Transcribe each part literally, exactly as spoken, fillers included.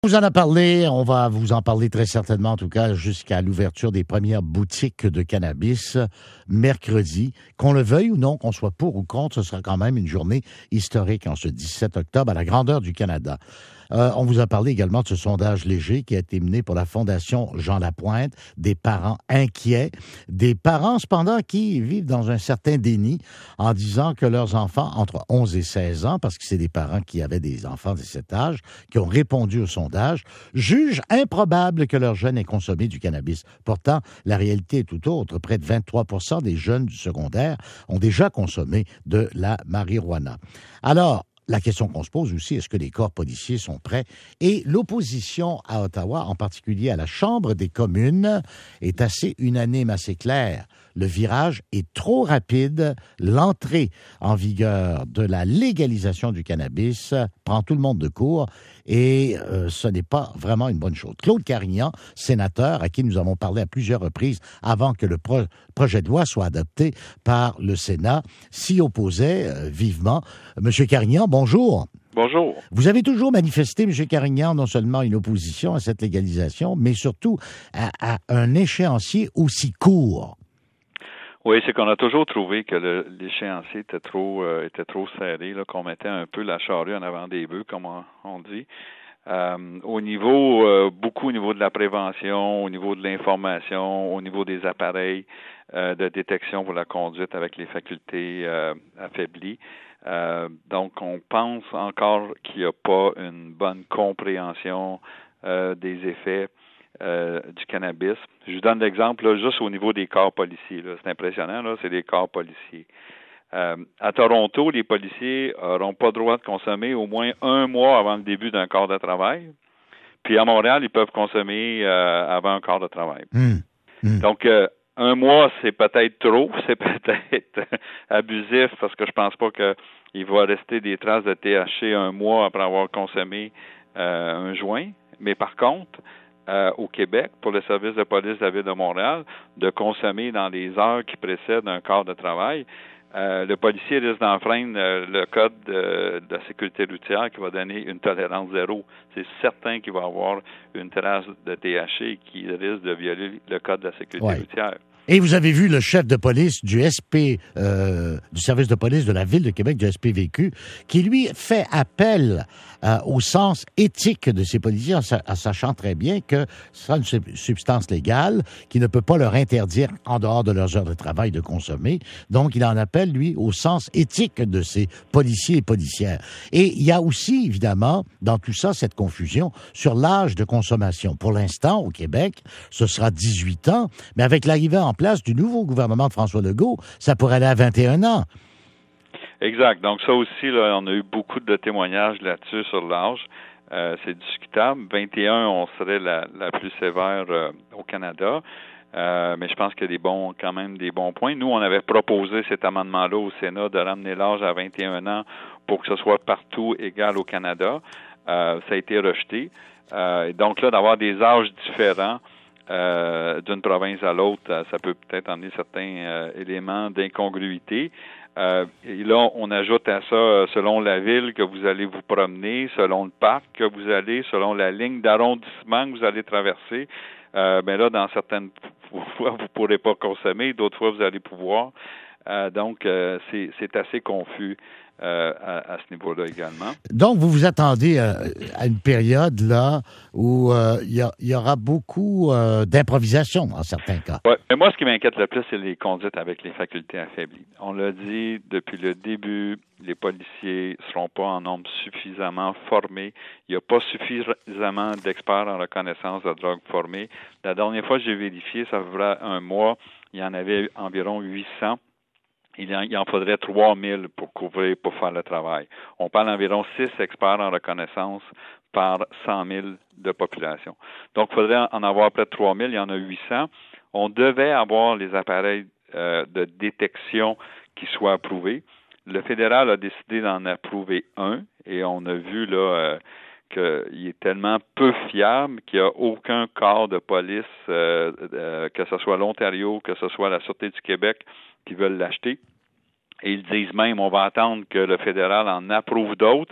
On vous en a parlé, on va vous en parler très certainement, en tout cas, jusqu'à l'ouverture des premières boutiques de cannabis mercredi. Qu'on le veuille ou non, qu'on soit pour ou contre, ce sera quand même une journée historique en ce dix-sept octobre à la grandeur du Canada. Euh, on vous a parlé également de ce sondage léger qui a été mené pour la Fondation Jean Lapointe, des parents inquiets, des parents cependant qui vivent dans un certain déni en disant que leurs enfants entre onze et seize ans, parce que c'est des parents qui avaient des enfants de cet âge, qui ont répondu au sondage, jugent improbable que leurs jeunes aient consommé du cannabis. Pourtant, la réalité est tout autre. Près de vingt-trois pour cent des jeunes du secondaire ont déjà consommé de la marijuana. Alors, la question qu'on se pose aussi, est-ce que les corps policiers sont prêts? Et l'opposition à Ottawa, en particulier à la Chambre des communes, est assez unanime, assez claire. Le virage est trop rapide. L'entrée en vigueur de la légalisation du cannabis prend tout le monde de court et euh, ce n'est pas vraiment une bonne chose. Claude Carignan, sénateur, à qui nous avons parlé à plusieurs reprises avant que le pro- projet de loi soit adopté par le Sénat, s'y opposait euh, vivement. Monsieur Carignan, bonjour. Bonjour. Vous avez toujours manifesté, M. Carignan, non seulement une opposition à cette légalisation, mais surtout à, à un échéancier aussi court. Oui, c'est qu'on a toujours trouvé que le, l'échéancier était trop euh, était trop serré, là, qu'on mettait un peu la charrue en avant des bœufs, comme on, on dit. Euh, au niveau, euh, beaucoup au niveau de la prévention, au niveau de l'information, au niveau des appareils euh, de détection pour la conduite avec les facultés euh, affaiblies. Euh, donc, on pense encore qu'il n'y a pas une bonne compréhension euh, des effets Euh, du cannabis. Je vous donne l'exemple, là, juste au niveau des corps policiers. Là. C'est impressionnant, là, c'est des corps policiers. Euh, à Toronto, les policiers n'auront pas le droit de consommer au moins un mois avant le début d'un corps de travail. Puis à Montréal, ils peuvent consommer euh, avant un corps de travail. Mmh. Mmh. Donc, euh, un mois, c'est peut-être trop, c'est peut-être abusif parce que je pense pas qu'il va rester des traces de T H C un mois après avoir consommé euh, un joint. Mais par contre, Euh, au Québec, pour le service de police de la Ville de Montréal, de consommer dans les heures qui précèdent un quart de travail. Euh, le policier risque d'enfreindre euh, le code de, de la sécurité routière qui va donner une tolérance zéro. C'est certain qu'il va avoir une trace de T H C qui risque de violer le code de la sécurité ouais. routière. Et vous avez vu le chef de police du S P, euh, du service de police de la Ville de Québec, du S P V Q, qui, lui, fait appel euh, au sens éthique de ces policiers, en, sa- en sachant très bien que c'est une sub- substance légale qui ne peut pas leur interdire, en dehors de leurs heures de travail, de consommer. Donc, il en appelle, lui, au sens éthique de ces policiers et policières. Et il y a aussi, évidemment, dans tout ça, cette confusion sur l'âge de consommation. Pour l'instant, au Québec, ce sera dix-huit ans, mais avec l'arrivée en place du nouveau gouvernement de François Legault, ça pourrait aller à vingt et un ans. Exact. Donc ça aussi, là, on a eu beaucoup de témoignages là-dessus sur l'âge. Euh, c'est discutable. vingt et un, on serait la, la plus sévère euh, au Canada. Euh, mais je pense qu'il y a des bons, quand même des bons points. Nous, on avait proposé cet amendement-là au Sénat de ramener l'âge à vingt et un ans pour que ce soit partout égal au Canada. Euh, ça a été rejeté. Euh, et donc là, d'avoir des âges différents euh, d'une province à l'autre, ça peut peut-être amener certains euh, éléments d'incongruité. Euh, et là, on ajoute à ça, euh, selon la ville que vous allez vous promener, selon le parc que vous allez, selon la ligne d'arrondissement que vous allez traverser. Euh, ben là, dans certaines fois, vous ne pourrez pas consommer, d'autres fois, vous allez pouvoir. Euh, donc, euh, c'est, c'est assez confus euh, à, à ce niveau-là également. Donc, vous vous attendez euh, à une période là où euh, il y, a, y aura beaucoup euh, d'improvisation en certains cas. Oui, mais moi, ce qui m'inquiète le plus, c'est les conduites avec les facultés affaiblies. On l'a dit depuis le début, les policiers ne seront pas en nombre suffisamment formés. Il n'y a pas suffisamment d'experts en reconnaissance de drogue formés. La dernière fois que j'ai vérifié, ça fait un mois, il y en avait environ huit cents. Il en, il en faudrait trois mille pour couvrir, pour faire le travail. On parle d'environ six experts en reconnaissance par cent mille de population. Donc, il faudrait en avoir près de trois mille, il y en a huit cents. On devait avoir les appareils euh, de détection qui soient approuvés. Le fédéral a décidé d'en approuver un et on a vu là euh, qu'il est tellement peu fiable qu'il n'y a aucun corps de police, euh, euh, que ce soit l'Ontario, que ce soit la Sûreté du Québec, qui veulent l'acheter. Et ils disent même, on va attendre que le fédéral en approuve d'autres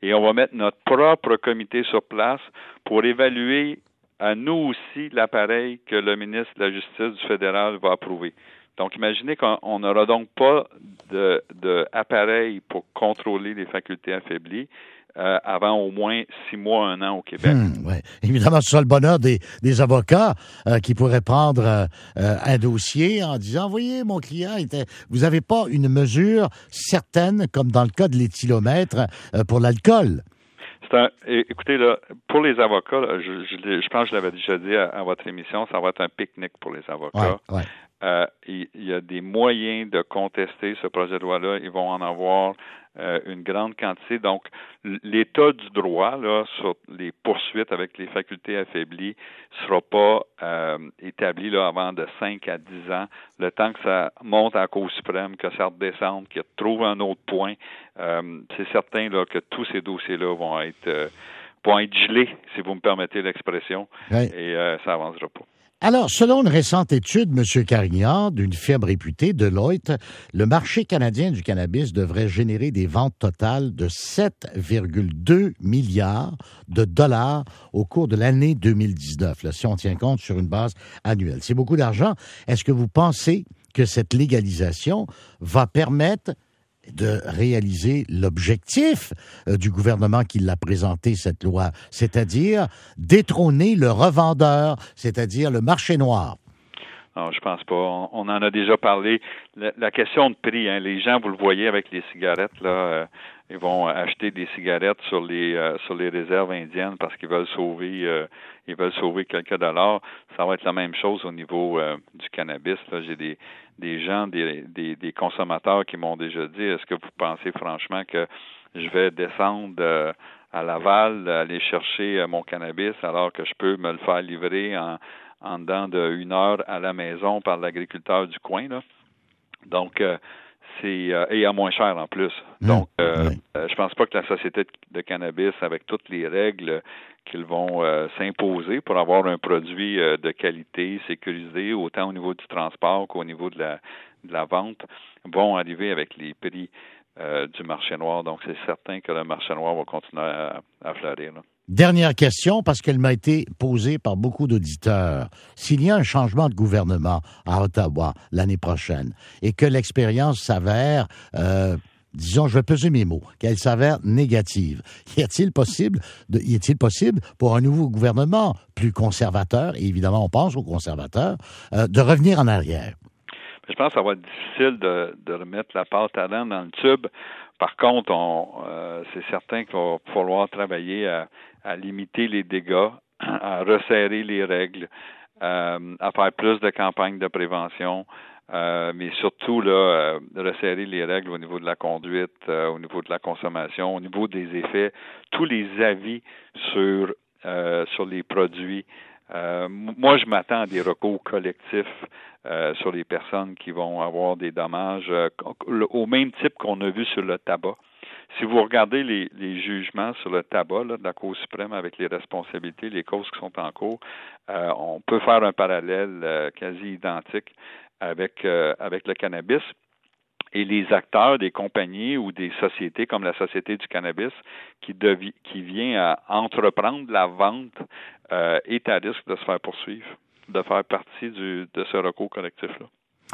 et on va mettre notre propre comité sur place pour évaluer à nous aussi l'appareil que le ministre de la Justice du fédéral va approuver. Donc, imaginez qu'on n'aura donc pas de, de appareil pour contrôler les facultés affaiblies euh, avant au moins six mois, un an au Québec. Hum, ouais. Évidemment, ce sera le bonheur des, des avocats euh, qui pourraient prendre euh, euh, un dossier en disant, voyez, mon client, était... vous n'avez pas une mesure certaine, comme dans le cas de l'éthylomètre, euh, pour l'alcool. C'est un, écoutez, là, pour les avocats, là, je, je, je pense que je l'avais déjà dit à, à votre émission, ça va être un pique-nique pour les avocats. Ouais, ouais. Euh, il, il y a des moyens de contester ce projet de loi-là. Ils vont en avoir euh, une grande quantité. Donc, l'état du droit là, sur les poursuites avec les facultés affaiblies ne sera pas euh, établi là, avant de cinq à dix ans. Le temps que ça monte à la Cour suprême, que ça redescende, qu'il trouve un autre point, euh, c'est certain là, que tous ces dossiers-là vont être, euh, vont être gelés, si vous me permettez l'expression, ouais. et euh, ça n'avancera pas. Alors, selon une récente étude, M. Carignan, d'une firme réputée, Deloitte, le marché canadien du cannabis devrait générer des ventes totales de sept virgule deux milliards de dollars au cours de l'année deux mille dix-neuf, là, si on tient compte sur une base annuelle. C'est beaucoup d'argent. Est-ce que vous pensez que cette légalisation va permettre de réaliser l'objectif euh, du gouvernement qui l'a présenté, cette loi, c'est-à-dire détrôner le revendeur, c'est-à-dire le marché noir? Non, je pense pas. On, on en a déjà parlé. La, la question de prix, hein, les gens, vous le voyez avec les cigarettes, là, euh, ils vont acheter des cigarettes sur les euh, sur les réserves indiennes parce qu'ils veulent sauver euh, ils veulent sauver quelques dollars. Ça va être la même chose au niveau euh, du cannabis. Là, j'ai des des gens, des, des, des consommateurs qui m'ont déjà dit, est-ce que vous pensez franchement que je vais descendre euh, à Laval, aller chercher euh, mon cannabis alors que je peux me le faire livrer en en dedans d'une heure à la maison par l'agriculteur du coin, là. Donc, euh, c'est euh, et à moins cher en plus. Mmh, Donc, euh, oui. euh, je pense pas que la société de cannabis, avec toutes les règles qu'ils vont euh, s'imposer pour avoir un produit euh, de qualité, sécurisé, autant au niveau du transport qu'au niveau de la, de la vente, vont arriver avec les prix euh, du marché noir. Donc, c'est certain que le marché noir va continuer à, à fleurir, là. Dernière question, parce qu'elle m'a été posée par beaucoup d'auditeurs. S'il y a un changement de gouvernement à Ottawa l'année prochaine et que l'expérience s'avère, euh, disons, je vais peser mes mots, qu'elle s'avère négative, y a-t-il possible, de, y est-il possible pour un nouveau gouvernement plus conservateur, et évidemment on pense aux conservateurs, euh, de revenir en arrière? Je pense que ça va être difficile de, de remettre la pâte à dents dans le tube. Par contre, on, euh, c'est certain qu'il va falloir travailler à, à limiter les dégâts, à resserrer les règles, euh, à faire plus de campagnes de prévention, euh, mais surtout là, euh, resserrer les règles au niveau de la conduite, euh, au niveau de la consommation, au niveau des effets, tous les avis sur euh, sur les produits. Euh, moi, je m'attends à des recours collectifs euh, sur les personnes qui vont avoir des dommages euh, au même type qu'on a vu sur le tabac. Si vous regardez les, les jugements sur le tabac là, de la Cour suprême avec les responsabilités, les causes qui sont en cours, euh, on peut faire un parallèle euh, quasi identique avec euh, avec le cannabis. Et les acteurs des compagnies ou des sociétés comme la Société du cannabis qui, devi, qui vient à entreprendre la vente euh, est à risque de se faire poursuivre, de faire partie du, de ce recours collectif-là.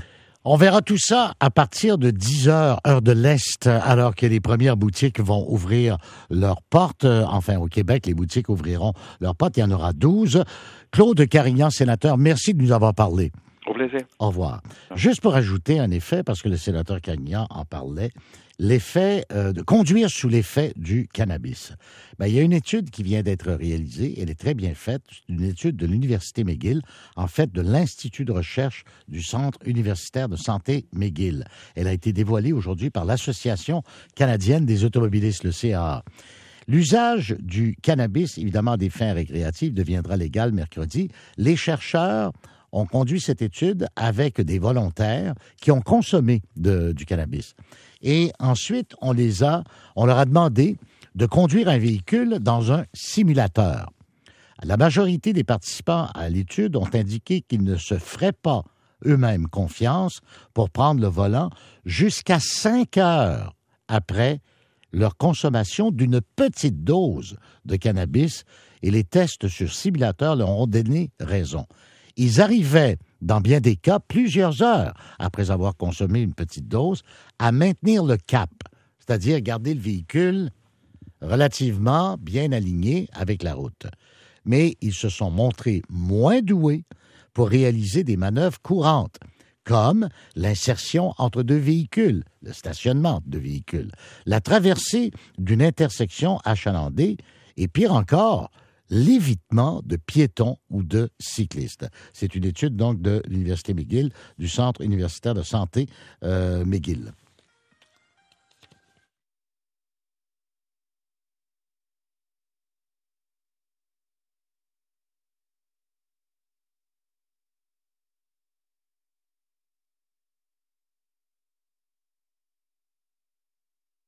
On verra tout ça à partir de dix heures, heure de l'Est, alors que les premières boutiques vont ouvrir leurs portes. Enfin, au Québec, les boutiques ouvriront leurs portes. Il y en aura douze. Claude Carignan, sénateur, merci de nous avoir parlé. Au plaisir. Au revoir. Juste pour ajouter un effet, parce que le sénateur Carignan en parlait, l'effet euh, de conduire sous l'effet du cannabis. Ben, il y a une étude qui vient d'être réalisée, elle est très bien faite, une étude de l'Université McGill, en fait de l'Institut de recherche du Centre universitaire de santé McGill. Elle a été dévoilée aujourd'hui par l'Association canadienne des automobilistes, le C A A. L'usage du cannabis, évidemment à des fins récréatives, deviendra légal mercredi. Les chercheurs ont conduit cette étude avec des volontaires qui ont consommé de, du cannabis. Et ensuite, on les a, on leur a demandé de conduire un véhicule dans un simulateur. La majorité des participants à l'étude ont indiqué qu'ils ne se feraient pas eux-mêmes confiance pour prendre le volant jusqu'à cinq heures après leur consommation d'une petite dose de cannabis et les tests sur simulateurs leur ont donné raison. Ils arrivaient, dans bien des cas, plusieurs heures après avoir consommé une petite dose, à maintenir le cap, c'est-à-dire garder le véhicule relativement bien aligné avec la route. Mais ils se sont montrés moins doués pour réaliser des manœuvres courantes, comme l'insertion entre deux véhicules, le stationnement de véhicules, la traversée d'une intersection achalandée et, pire encore, l'évitement de piétons ou de cyclistes. C'est une étude donc de l'Université McGill, du Centre universitaire de santé euh, McGill.